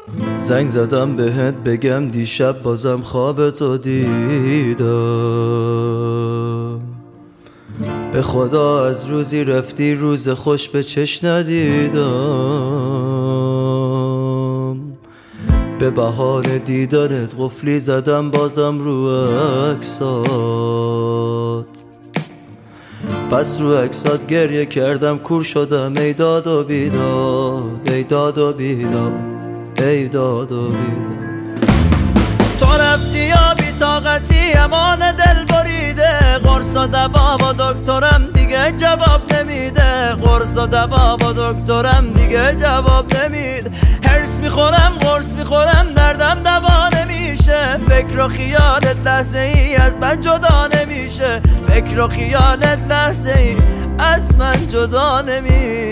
زنگ زدم بهت بگم دیشب بازم خوابتو دیدم. به خدا از روزی رفتی روز خوش به چش ندیدم. به بهانه دیدنت قفلی زدم بازم رو عکسات. پس رو عکسات گریه کردم کور شدم ای داد و بیداد، ای داد و بیداد، ای داد و بیداد. تو رفتی یا بی طاقتی امان دل بریده. قرص و دوا با دکترم دیگه جواب نمیده. قرص و دوا با دکترم دیگه جواب نمیده. هرس میخورم قرص میخورم دردم دوا نمیشه. فکر و خیالت لحظه ای از من جدا نمیشه. فکر و خیالت لحظه ای از من جدا نمیشه.